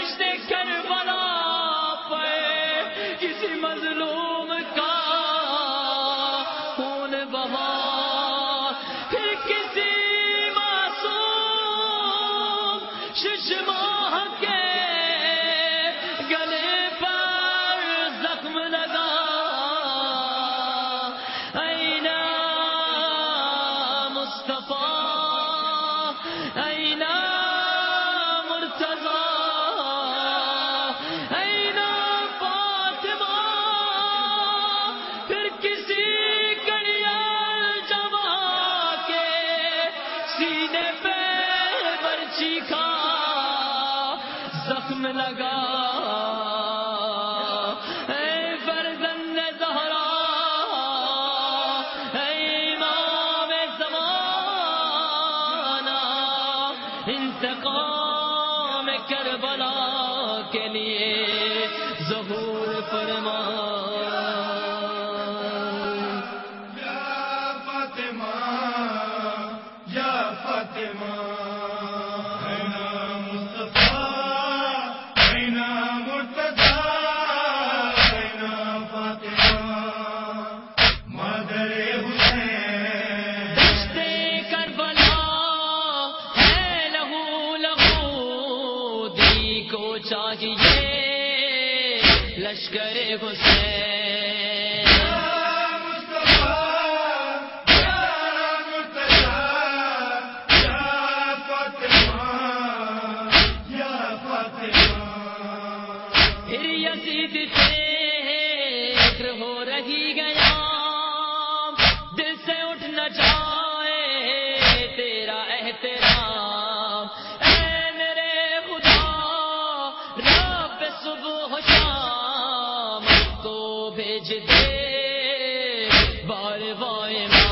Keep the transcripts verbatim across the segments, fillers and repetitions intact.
دشت کربلا پہ کسی مظلوم کا خون بہا، پھر کسی معصوم ششماہ کے گلے پر زخم لگا، این مصطفیٰ این مرتضیٰ این فاطمہ، پھر کسی کڑیال جما کے سینے پہ برچی کا زخم لگا، اے فرزند زہرا اے امام زمانہ، انتقام کربلا کے لیے ظہور فرما۔ یا فاطمہ یا فاطمہ، چاہیے لشکر حسین، پھر یزید فکر ہو رہی گیا، دل سے اٹھ نہ جائے تیرا احترام، اے میرے خدا رب صبح و شام کو بھیج دے بار بار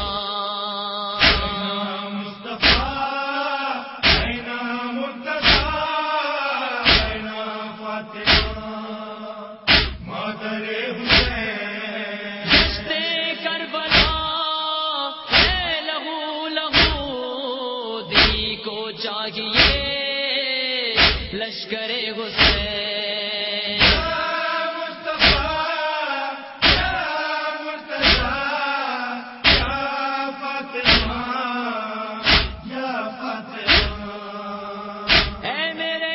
چاہیے لشکر حسین، اے میرے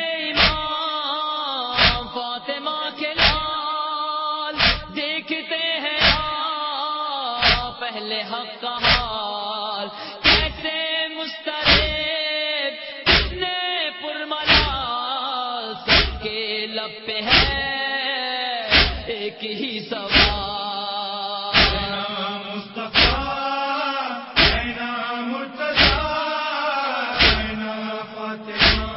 امام فاطمہ کے لال، دیکھتے ہیں آپ پہلے حق کا حال، کیسے مسترد لب پہ ہے ایک ہی سوال، مصطفیٰ این مرتضیٰ این فاطمہ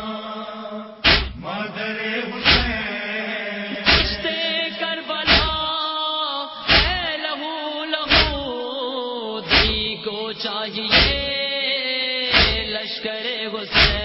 مادر حسین، دشت کربلا ہے لہو لہو، دی کو چاہیے لشکر حسین،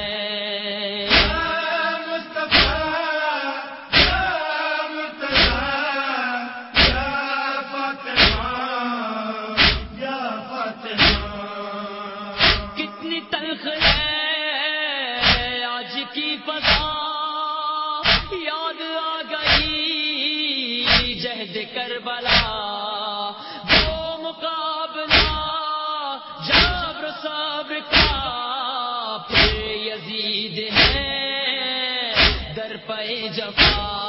آج کی فضا یاد آ گئی جہد کربلا، وہ مقابلہ جبر صبر کا، پھر یزید ہے در پہ جفا،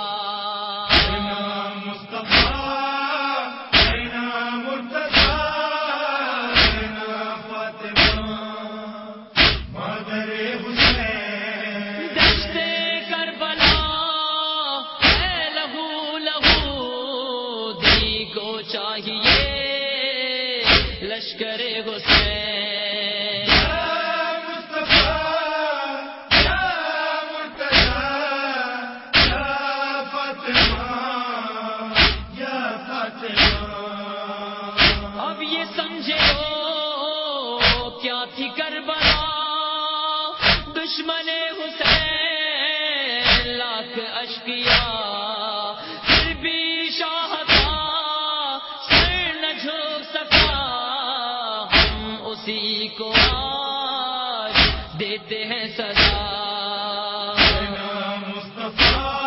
چاہیے لشکر حسین، اب یہ سمجھے ہو کیا تھی کربلا، دشمن حسین لاکھ اشقیا، پھر بھی شاہ اسی کو آج دیتے ہیں سزا، مصطفیٰ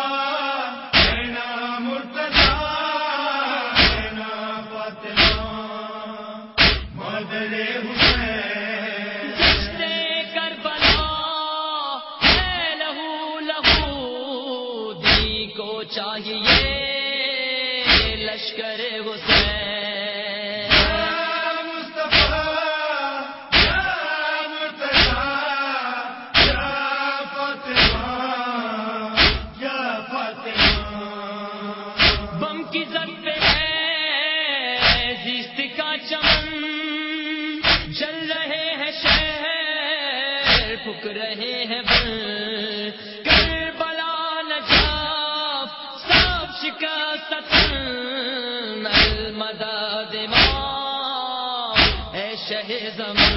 کو چاہیے لشکر حسین کی زد پہ ہے زیست کا چمن جل رہے ہیں شہر پھک رہے ہیں بل کربلا نجاف سب شکست المدد ماں اے شہ زمن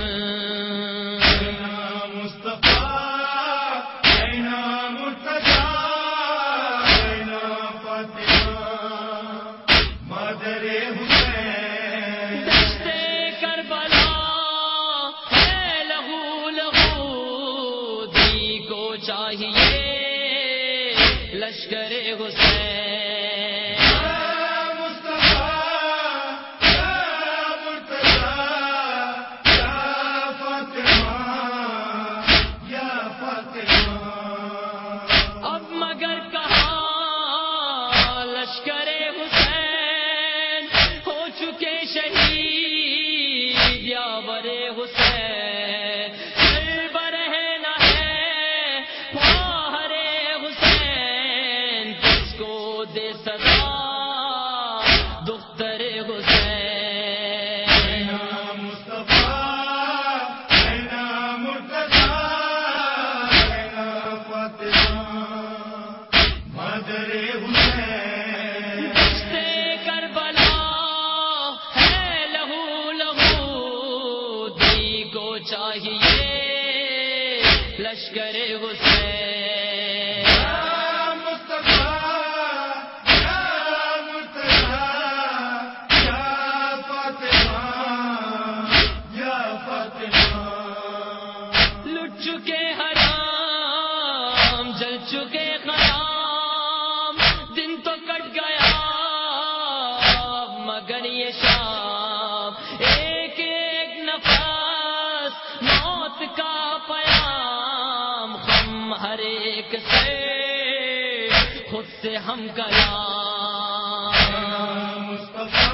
چاہیے لشکر حسین اب مگر کہاں لشکر حسین ہو چکے شہید یاور حسین دے صدا دختر حسین مصطفیٰ مرتضیٰ فاطمہ مدر حسین دشتے کربلا ہے لہو لہو دی کو چاہیے لشکر حسین چکے حرام جل چکے خرام دن تو کٹ گیا مگر یہ شام ایک ایک نفس موت کا پیام ہم ہر ایک سے خود سے ہم کلام